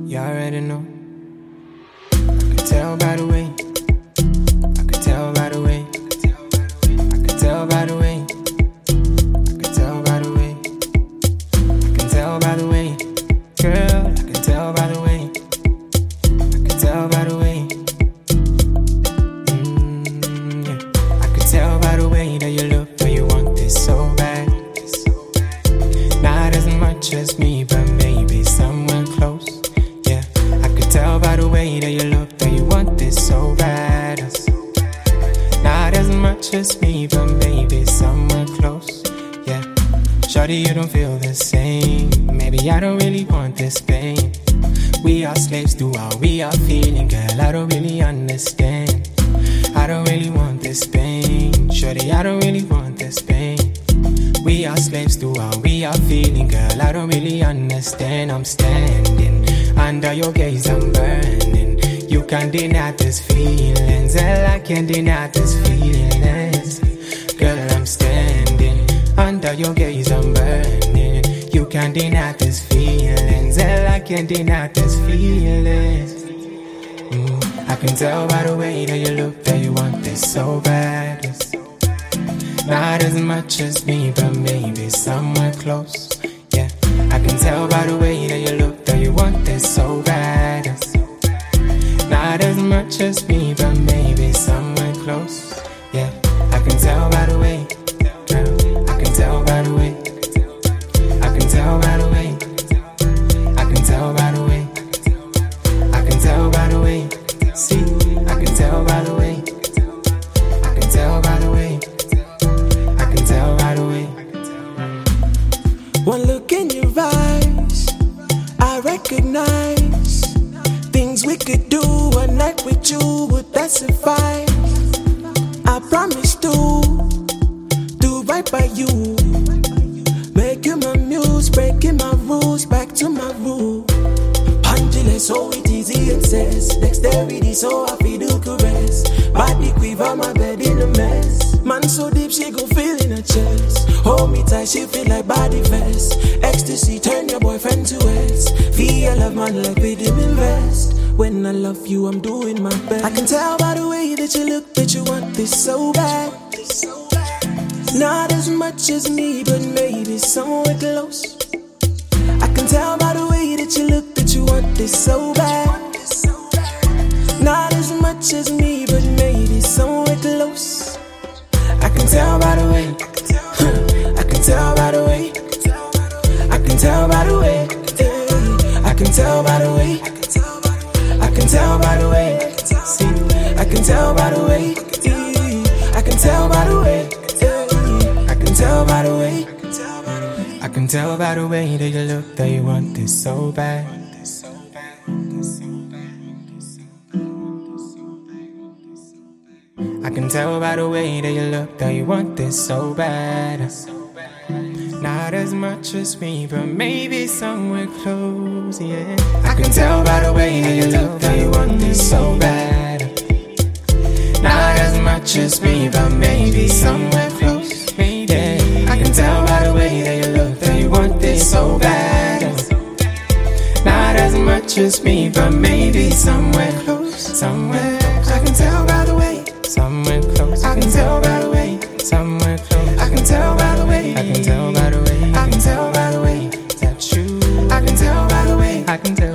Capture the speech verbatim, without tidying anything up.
You already know. I could tell by the way. I could tell by the way. I could tell by the way. I could tell by the way. I can tell by the way. Girl, I can tell by the way. I can tell by the way. Mm, yeah. I could tell by the way that you look, that you want this so bad. Not as much as me, but maybe somewhere close. Yeah, I could tell by the way that you look, that you want this so bad. Not as much as me, but maybe somewhere close. Yeah, shorty, you don't feel the same. Maybe I don't really want this pain. We are slaves to how we are feeling, girl, I don't really understand. I don't really want this pain. Shorty, I don't really want this pain. We are slaves to how we are feeling, girl, I don't really understand. I'm standing under your gaze, I'm burning. You can't deny this feelings, and I can't deny this feelings. Girl, I'm standing under your gaze, I'm burning. You can't deny this feelings, and I can't deny this feelings. Mm, I can tell by the way that you look that you want this so bad. Not as much as me, but maybe somewhere close. Yeah, I can tell by the way that you look that you want this so bad. Not as much as me, but maybe somewhere close. Yeah, I can tell by the way. I can tell by the way. I can tell by the way. I can tell by the way. I can tell by the way. See, I can tell by the way. I can tell by the way. Tell right away. One look in your eyes, I recognize things we could do one night with you, would that suffice? I promise to do right by you, make you my muse, breaking my rules, back to my rule. Pendulous, so it easy access, dexterity, so I feel the caress. Body quiver, my bed in a mess. Man so deep, she go feel in her chest. Hold me tight, she feel like body vest. Ecstasy, turn your boyfriend to S. Feel love, man, like we didn't invest. When I love you, I'm doing my best. I can tell by the way that you look that you want this so bad. Not as much as me, but maybe somewhere close. I can tell by the way that you look that you want this so bad. Not as much as me, but maybe somewhere close. I can tell by the way. I can tell by the way. I can tell by the way. I can tell by the way. I can tell by the way. See, I can tell by the way. I can tell by the way. I can tell by the way. I can tell by the way that you look that you want this so bad. I can tell by the way that you look that you want this so bad. Not as much as me, but maybe somewhere close, yeah. I can tell by the way that you look that you want this so bad. Not as much as me, but maybe somewhere close, yeah. I can tell by the way that you look that you want this so bad. Not as much as me, but maybe somewhere close, somewhere close. I can tell by the way. Somewhere close, I can tell by the way. Somewhere close, I can tell by the way. I can tell by the way. I can tell by the way that you. I can tell by the way. I can tell.